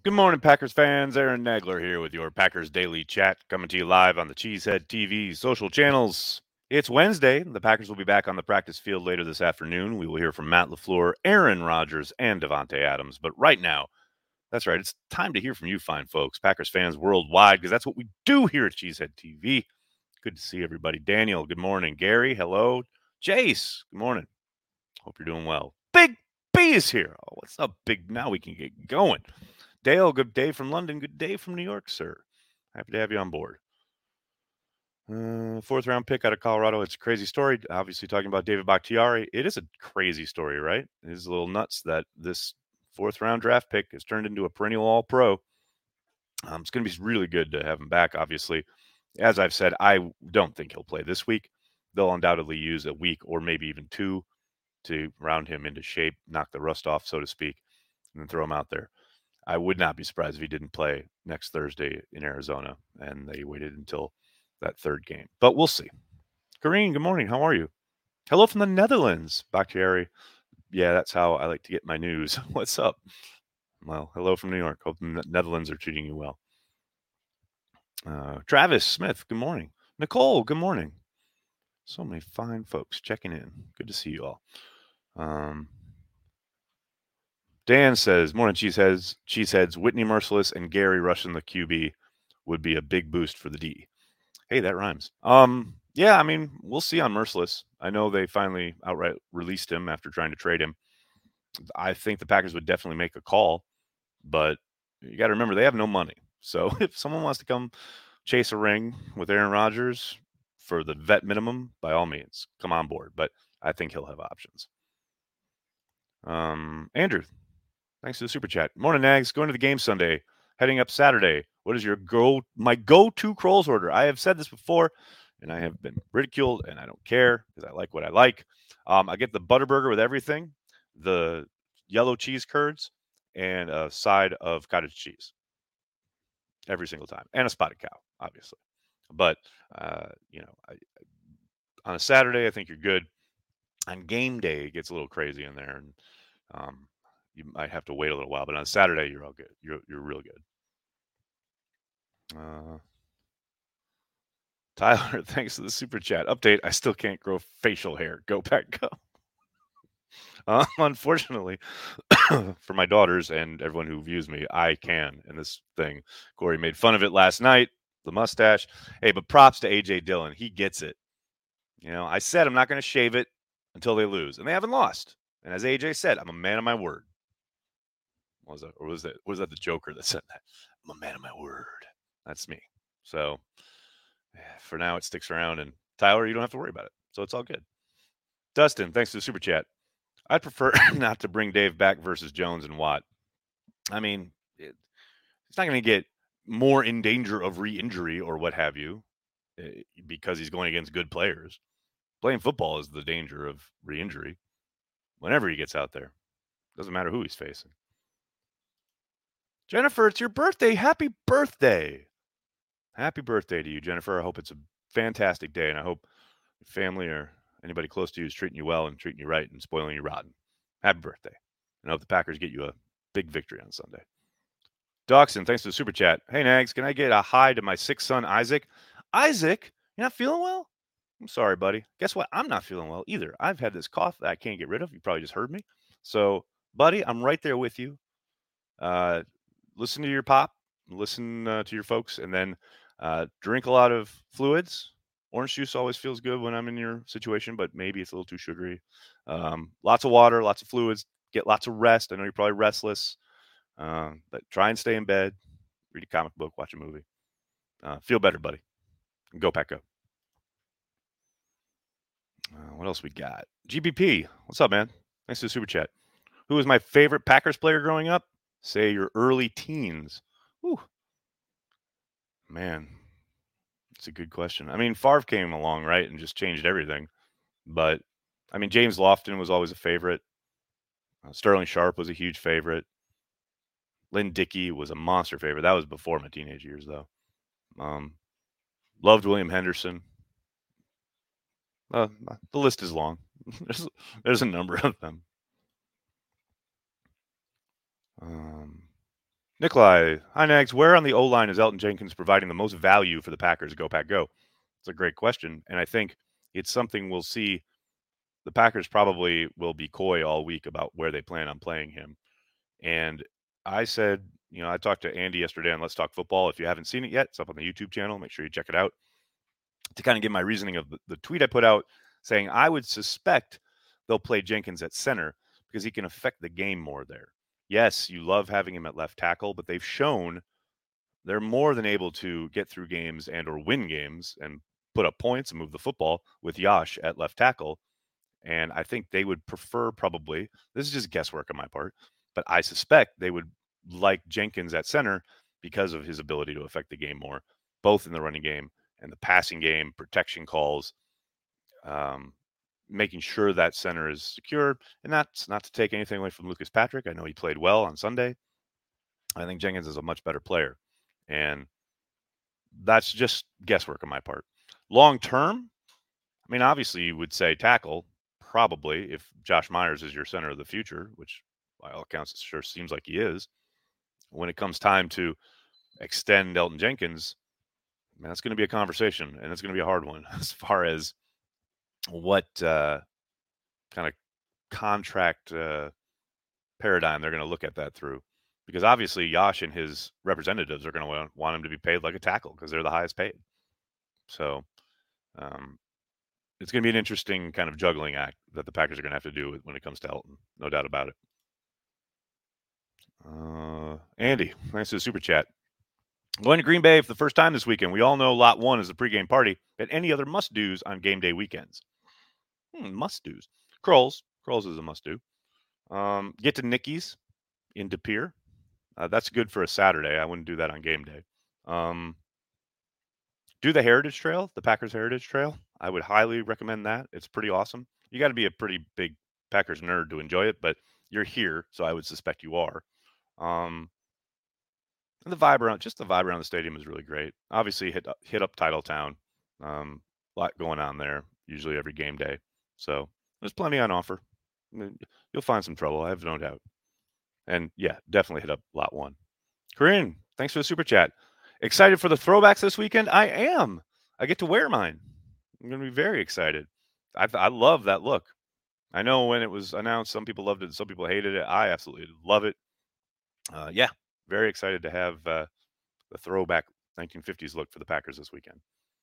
Good morning, Packers fans. Aaron Nagler here with your Packers Daily Chat, coming to you live on the Cheesehead TV social channels. It's Wednesday. The Packers will be back on the practice field later this afternoon. We will hear from Matt LaFleur, Aaron Rodgers, and Davante Adams. But right now, that's right, it's time to hear from you fine folks, Packers fans worldwide, because that's what we do here at Cheesehead TV. Good to see everybody. Daniel, good morning. Gary, hello. Jace, good morning. Hope you're doing well. Big B is here. Oh, what's up, Big? Now we can get going. Dale, good day from London. Good day from New York, sir. Happy to have you on board. Fourth round pick out of Colorado. It's a crazy story. Obviously, talking about David Bakhtiari. It is a crazy story, right? It is a little nuts that this fourth round draft pick has turned into a perennial all pro. It's going to be really good to have him back, obviously. As I've said, I don't think he'll play this week. They'll undoubtedly use a week or maybe even two to round him into shape, knock the rust off, so to speak, and then throw him out there. I would not be surprised if he didn't play next Thursday in Arizona and they waited until that third game. But we'll see. Kareen, good morning. How are you? Hello from the Netherlands, Bakhtiari. Yeah, that's how I like to get my news. What's up? Well, hello from New York. Hope the Netherlands are treating you well. Travis Smith, good morning. Nicole, good morning. So many fine folks checking in. Good to see you all. Dan says, morning, Cheeseheads. Whitney Merciless and Gary Rushing the QB would be a big boost for the D. Hey, that rhymes. Yeah, I mean, we'll see on Merciless. I know they finally outright released him after trying to trade him. I think the Packers would definitely make a call, but you got to remember they have no money. So if someone wants to come chase a ring with Aaron Rodgers for the vet minimum, by all means, come on board. But I think he'll have options. Andrew, thanks for the super chat. Morning, Nags. Going to the game Sunday. Heading up Saturday. What is your my go-to Kroll's order? I have said this before, and I have been ridiculed, and I don't care because I like what I like. I get the Butterburger with everything, the yellow cheese curds, and a side of cottage cheese every single time, and a spotted cow, obviously. But on a Saturday, I think you're good. On game day, it gets a little crazy in there, and you might have to wait a little while. But on Saturday, you're all good. You're real good. Tyler, thanks for the super chat. Update, I still can't grow facial hair. Go Pack, go. Unfortunately, for my daughters and everyone who views me, I can. And this thing, Corey made fun of it last night, the mustache. Hey, but props to A.J. Dillon. He gets it. I said I'm not going to shave it until they lose. And they haven't lost. And as A.J. said, I'm a man of my word. Was that the Joker that said that? I'm a man of my word. That's me. So for now, it sticks around. And Tyler, you don't have to worry about it. So it's all good. Dustin, thanks for the super chat. I'd prefer not to bring Dave back versus Jones and Watt. I mean, it's not going to get more in danger of re-injury or what have you because he's going against good players. Playing football is the danger of re-injury whenever he gets out there. Doesn't matter who he's facing. Jennifer, it's your birthday. Happy birthday. Happy birthday to you, Jennifer. I hope it's a fantastic day, and I hope your family or anybody close to you is treating you well and treating you right and spoiling you rotten. Happy birthday. And I hope the Packers get you a big victory on Sunday. Dawson, thanks for the super chat. Hey, Nags, can I get a hi to my sixth son, Isaac? Isaac, you're not feeling well? I'm sorry, buddy. Guess what? I'm not feeling well either. I've had this cough that I can't get rid of. You probably just heard me. So, buddy, I'm right there with you. Listen to your pop, listen to your folks, and then drink a lot of fluids. Orange juice always feels good when I'm in your situation, but maybe it's a little too sugary. Lots of water, lots of fluids. Get lots of rest. I know you're probably restless, but try and stay in bed. Read a comic book, watch a movie. Feel better, buddy. Go Pack Go. What else we got? GBP, what's up, man? Thanks for the super chat. Who was my favorite Packers player growing up? Say your early teens. Whew. Man, it's a good question. I mean, Favre came along, right, and just changed everything. But, I mean, James Lofton was always a favorite. Sterling Sharp was a huge favorite. Lynn Dickey was a monster favorite. That was before my teenage years, though. Loved William Henderson. The list is long. There's a number of them. Nikolai, hi Nags. Where on the O line is Elton Jenkins providing the most value for the Packers? Go Pack Go. It's a great question, and I think it's something we'll see. The Packers probably will be coy all week about where they plan on playing him. And I said, I talked to Andy yesterday on Let's Talk Football. If you haven't seen it yet, it's up on the YouTube channel. Make sure you check it out. To kind of give my reasoning of the tweet I put out saying I would suspect they'll play Jenkins at center because he can affect the game more there. Yes, you love having him at left tackle, but they've shown they're more than able to get through games and or win games and put up points and move the football with Yash at left tackle. And I think they would prefer probably, this is just guesswork on my part, but I suspect they would like Jenkins at center because of his ability to affect the game more, both in the running game and the passing game, protection calls, um, making sure that center is secure. And that's not to take anything away from Lucas Patrick. I know he played well on Sunday. I think Jenkins is a much better player. And that's just guesswork on my part. Long term, I mean, obviously, you would say tackle, probably, if Josh Myers is your center of the future, which by all accounts, it sure seems like he is. When it comes time to extend Elton Jenkins, man, that's going to be a conversation, and it's going to be a hard one as far as what kind of contract paradigm they're going to look at that through. Because obviously, Yash and his representatives are going to want him to be paid like a tackle because they're the highest paid. So um, it's going to be an interesting kind of juggling act that the Packers are going to have to do when it comes to Elton. No doubt about it. Andy, thanks for the super chat. Going to Green Bay for the first time this weekend. We all know Lot 1 is the pregame party, but any other must-dos on game day weekends? Must-dos. Kroll's. Kroll's is a must-do. Get to Nicky's in De Pere. That's good for a Saturday. I wouldn't do that on game day. Do the Heritage Trail, the Packers Heritage Trail. I would highly recommend that. It's pretty awesome. You got to be a pretty big Packers nerd to enjoy it, but you're here, so I would suspect you are. And the vibe around the stadium is really great. Obviously, hit up Titletown. A lot going on there, usually every game day. So there's plenty on offer. You'll find some trouble, I have no doubt. And yeah, definitely hit up Lot 1. Corinne, thanks for the super chat. Excited for the throwbacks this weekend? I am. I get to wear mine. I'm going to be very excited. I love that look. I know when it was announced, some people loved it, some people hated it. I absolutely love it. Yeah, very excited to have the throwback 1950s look for the Packers this weekend.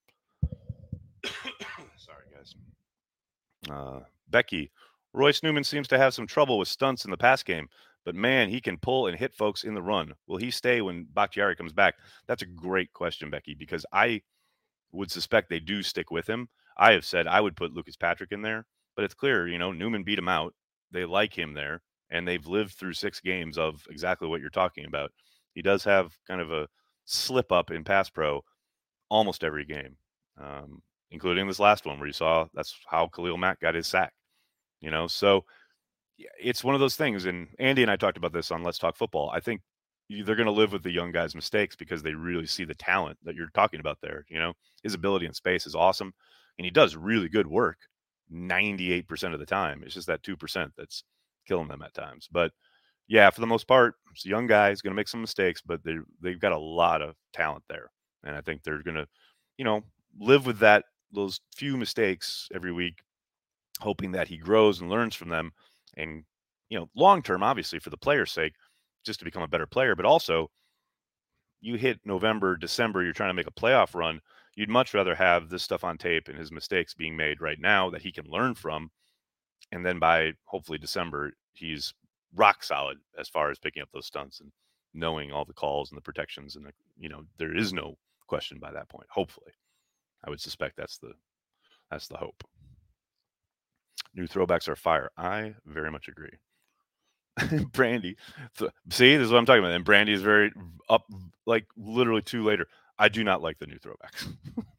Sorry, guys. Becky, Royce Newman seems to have some trouble with stunts in the pass game, but man, he can pull and hit folks in the run. Will he stay when Bakhtiari comes back? That's a great question, Becky, because I would suspect they do stick with him. I have said I would put Lucas Patrick in there, but it's clear, Newman beat him out. They like him there, and they've lived through 6 games of exactly what you're talking about. He does have kind of a slip up in pass pro almost every game, including this last one where you saw that's how Khalil Mack got his sack. So it's one of those things. And Andy and I talked about this on Let's Talk Football. I think they're going to live with the young guy's mistakes because they really see the talent that you're talking about there. His ability in space is awesome, and he does really good work 98% of the time. It's just that 2% that's killing them at times. But yeah, for the most part, it's a young guy. He's going to make some mistakes, but they've got a lot of talent there, and I think they're going to, live with those few mistakes every week, hoping that he grows and learns from them, and long term, obviously for the player's sake, just to become a better player. But also, you hit November, December, you're trying to make a playoff run. You'd much rather have this stuff on tape and his mistakes being made right now that he can learn from, and then by hopefully December, he's rock solid as far as picking up those stunts and knowing all the calls and the protections, and there is no question by that point. Hopefully, I would suspect that's the hope. New throwbacks are fire. I very much agree. Brandy, see, this is what I'm talking about. And Brandy is very up, like literally 2 later. I do not like the new throwbacks.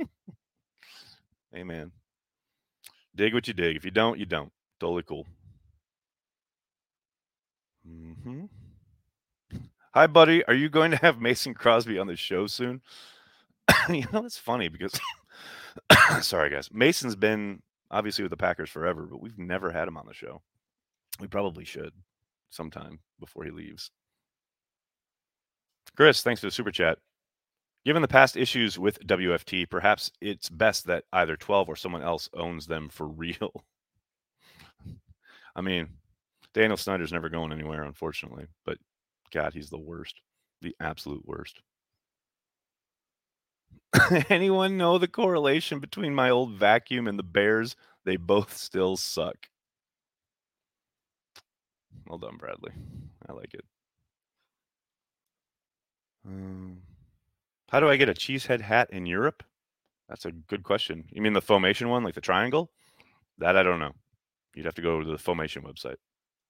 Amen. Dig what you dig. If you don't, you don't. Totally cool. Mm-hmm. Hi, buddy. Are you going to have Mason Crosby on the show soon? It's funny because, sorry, guys. Mason's been obviously with the Packers forever, but we've never had him on the show. We probably should sometime before he leaves. Chris, thanks for the super chat. Given the past issues with WFT, perhaps it's best that either 12 or someone else owns them for real. I mean, Daniel Snyder's never going anywhere, unfortunately, but God, he's the worst, the absolute worst. Anyone know the correlation between my old vacuum and the Bears? They both still suck. Well done, Bradley. I like it. How do I get a cheesehead hat in Europe? That's a good question. You mean the Foamation one, like the triangle? That I don't know. You'd have to go to the Foamation website.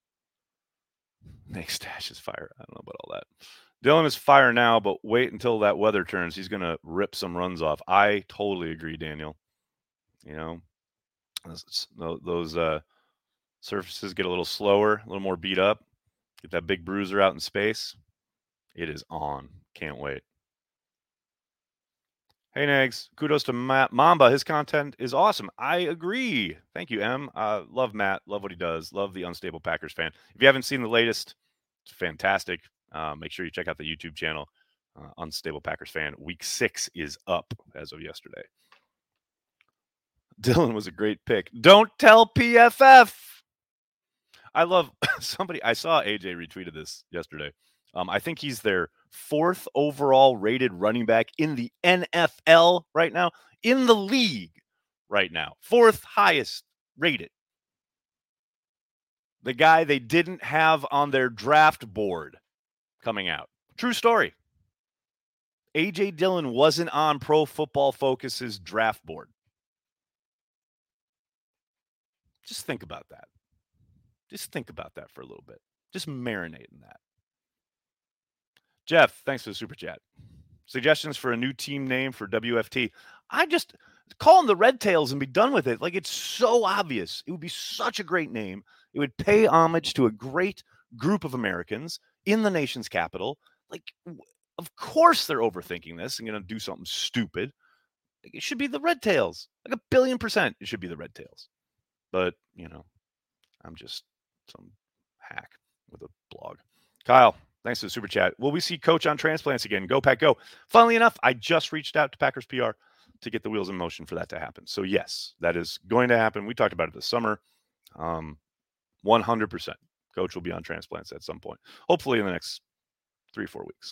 Make stash is fire. I don't know about all that. Dylan is fire now, but wait until that weather turns. He's going to rip some runs off. I totally agree, Daniel. You know, those surfaces get a little slower, a little more beat up. Get that big bruiser out in space. It is on. Can't wait. Hey, Nags. Kudos to Matt Mamba. His content is awesome. I agree. Thank you, M. Love Matt. Love what he does. Love the Unstable Packers fan. If you haven't seen the latest, it's fantastic. Make sure you check out the YouTube channel, Unstable Packers fan. Week 6 is up as of yesterday. Dylan was a great pick. Don't tell PFF. I love somebody. I saw AJ retweeted this yesterday. I think he's their 4th overall rated running back in the NFL right now, in the league right now. 4th highest rated. The guy they didn't have on their draft board coming out. True story. AJ Dillon wasn't on Pro Football Focus's draft board. Just think about that. Just think about that for a little bit. Just marinate in that. Jeff, thanks for the super chat. Suggestions for a new team name for WFT. I just call them the Red Tails and be done with it. Like, it's so obvious. It would be such a great name. It would pay homage to a great group of Americans in the nation's capital. Like, of course they're overthinking this and going to do something stupid. Like, it should be the Red Tails. Like 1,000,000,000% it should be the Red Tails. But, I'm just some hack with a blog. Kyle, thanks for the super chat. Will we see Coach on transplants again? Go, Pack, go. Funnily enough, I just reached out to Packers PR to get the wheels in motion for that to happen. So, yes, that is going to happen. We talked about it this summer. 100%. Coach will be on transplants at some point, hopefully in the next 3-4 weeks.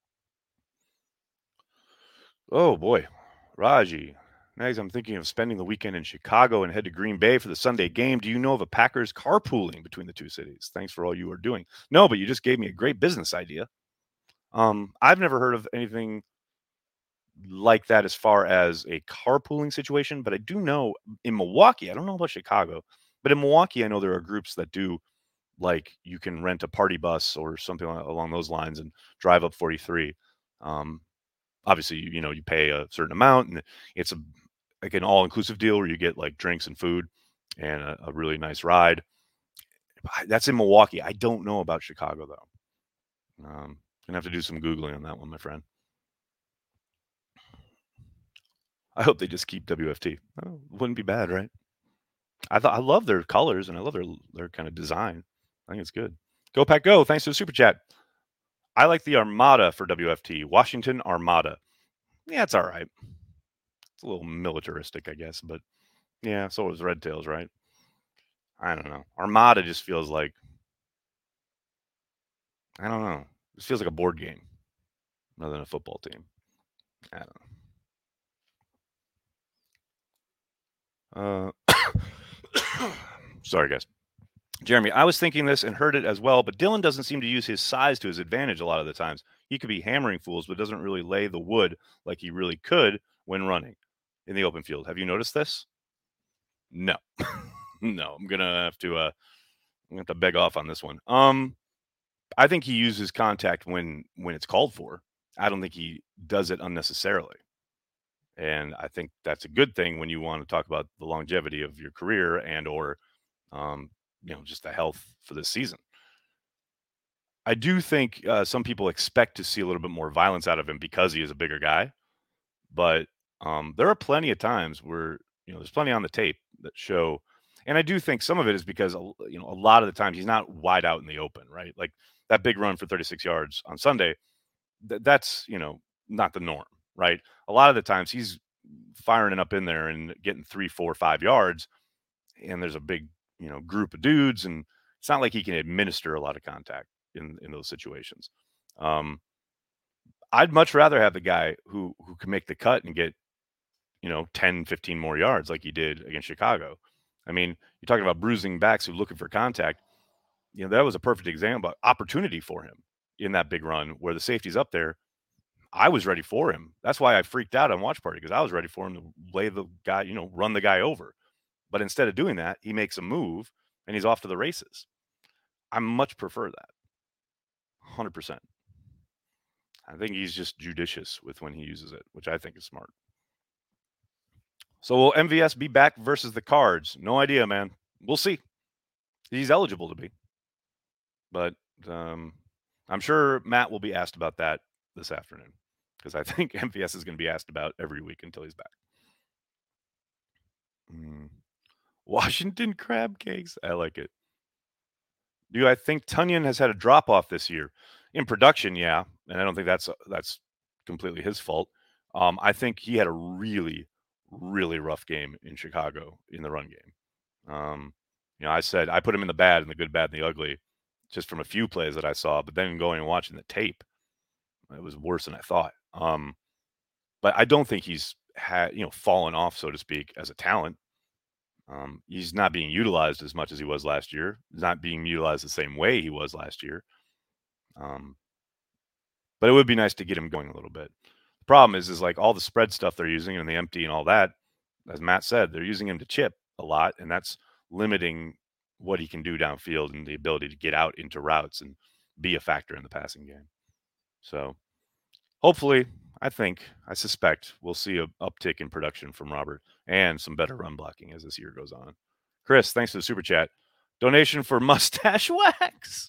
Oh, boy. Raji. Nags, I'm thinking of spending the weekend in Chicago and head to Green Bay for the Sunday game. Do you know of a Packers carpooling between the two cities? Thanks for all you are doing. No, but you just gave me a great business idea. I've never heard of anything like that as far as a carpooling situation, but I do know in Milwaukee, I don't know about Chicago, but in Milwaukee, I know there are groups that do, like, you can rent a party bus or something along those lines and drive up 43. Obviously, you pay a certain amount, and it's like an all-inclusive deal where you get like drinks and food and a really nice ride. That's in Milwaukee. I don't know about Chicago though. Gonna have to do some Googling on that one, my friend. I hope they just keep WFT. Oh, wouldn't be bad, right? I love their colors and I love their kind of design. I think it's good. Go Pack Go. Thanks for the super chat. I like the Armada for WFT. Washington Armada. Yeah, it's all right. It's a little militaristic, I guess, but yeah, so is Red Tails, right? I don't know. Armada just feels like, I don't know. It feels like a board game rather than a football team. I don't know. Sorry, guys. Jeremy, I was thinking this and heard it as well, but Dylan doesn't seem to use his size to his advantage a lot of the times. He could be hammering fools, but doesn't really lay the wood like he really could when running in the open field. Have you noticed this? No. No, I'm gonna have to beg off on this one. I think he uses contact when it's called for. I don't think he does it unnecessarily. And I think that's a good thing when you want to talk about the longevity of your career and or just the health for this season. I do think some people expect to see a little bit more violence out of him because he is a bigger guy. But there are plenty of times where, there's plenty on the tape that show. And I do think some of it is because, a lot of the times he's not wide out in the open, right? Like that big run for 36 yards on Sunday, that's, not the norm, right? A lot of the times he's firing it up in there and getting 3, 4, 5 yards, and there's a big, group of dudes, and it's not like he can administer a lot of contact in those situations. Um, I'd much rather have the guy who can make the cut and get, 10, 15 more yards like he did against Chicago. I mean, you're talking about bruising backs who are looking for contact. That was a perfect example, opportunity for him in that big run where the safety's up there. I was ready for him. That's why I freaked out on watch party, because I was ready for him to lay the guy, run the guy over. But instead of doing that, he makes a move and he's off to the races. I much prefer that. 100%. I think he's just judicious with when he uses it, which I think is smart. So will MVS be back versus the Cards? No idea, man. We'll see. He's eligible to be. But I'm sure Matt will be asked about that this afternoon, because I think MVS is going to be asked about every week until he's back. Washington crab cakes. I like it. Do I think Tonyan has had a drop off this year in production? Yeah, and I don't think that's completely his fault. I think he had a really, really rough game in Chicago in the run game. I said I put him in the bad and the good, bad, and the ugly, just from a few plays that I saw. But then going and watching the tape, it was worse than I thought. But I don't think he's had fallen off, so to speak, as a talent. He's not being utilized as much as he was last year. He's not being utilized the same way he was last year. But it would be nice to get him going a little bit. The problem is like all the spread stuff they're using and the empty and all that, as Matt said, they're using him to chip a lot, and that's limiting what he can do downfield and the ability to get out into routes and be a factor in the passing game. So hopefully, I suspect we'll see an uptick in production from Robert and some better run blocking as this year goes on. Chris, thanks for the super chat. Donation for mustache wax.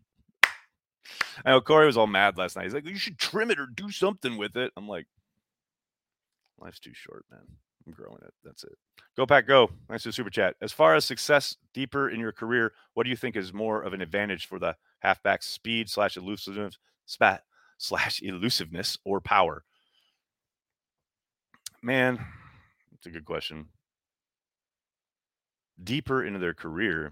I know Corey was all mad last night. He's like, you should trim it or do something with it. I'm like, life's too short, man. I'm growing it. That's it. Go Pack Go. Thanks for the super chat. As far as success deeper in your career, what do you think is more of an advantage for the halfback's speed / elusiveness, elusiveness or power? Man, it's a good question. Deeper into their career,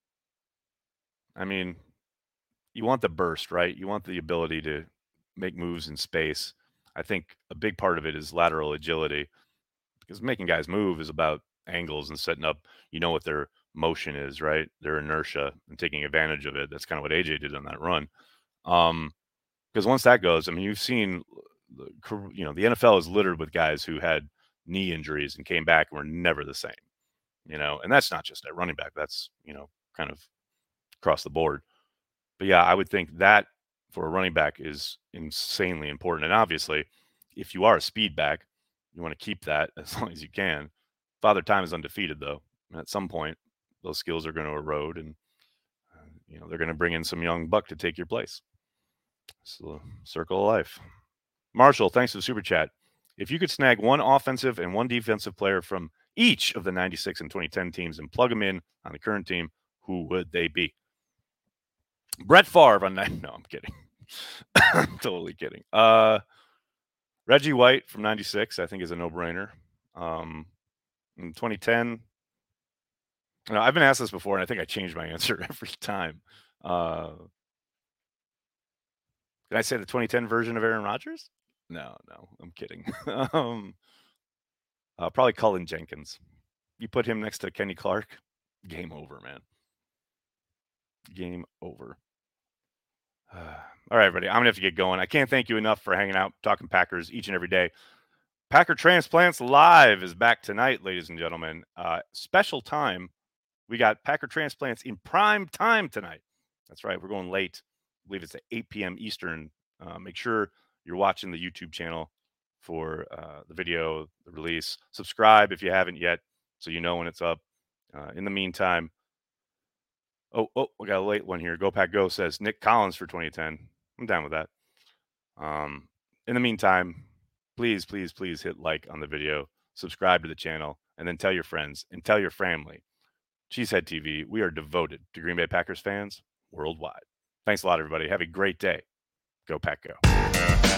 I mean, you want the burst, right? You want the ability to make moves in space. I think a big part of it is lateral agility, because making guys move is about angles and setting up, what their motion is, right? Their inertia and taking advantage of it. That's kind of what AJ did on that run. Because once that goes, I mean, you've seen, the NFL is littered with guys who had knee injuries and came back and were never the same, and that's not just at running back. That's, kind of across the board. But yeah, I would think that for a running back is insanely important. And obviously, if you are a speed back, you want to keep that as long as you can. Father Time is undefeated, though. And at some point, those skills are going to erode, and they're going to bring in some young buck to take your place. It's the circle of life. Marshall, thanks for the super chat. If you could snag one offensive and one defensive player from each of the 96 and 2010 teams and plug them in on the current team, who would they be? Brett Favre on that. No, I'm kidding. Totally kidding. Reggie White from 96, I think, is a no-brainer. In 2010, I've been asked this before, and I think I changed my answer every time. Did I say the 2010 version of Aaron Rodgers? No, I'm kidding. Probably Cullen Jenkins. You put him next to Kenny Clark, game over, man. Game over. All right, everybody. I'm going to have to get going. I can't thank you enough for hanging out, talking Packers each and every day. Packer Transplants Live is back tonight, ladies and gentlemen. Special time. We got Packer Transplants in prime time tonight. That's right. We're going late. I believe it's at 8 p.m. Eastern. Make sure you're watching the YouTube channel for the video, the release. Subscribe if you haven't yet, so you know when it's up. In the meantime, oh, we got a late one here. Go Pack Go says Nick Collins for 2010. I'm down with that. In the meantime, please hit like on the video, subscribe to the channel, and then tell your friends and tell your family. Cheesehead TV, we are devoted to Green Bay Packers fans worldwide. Thanks a lot, everybody. Have a great day. Go Pack Go.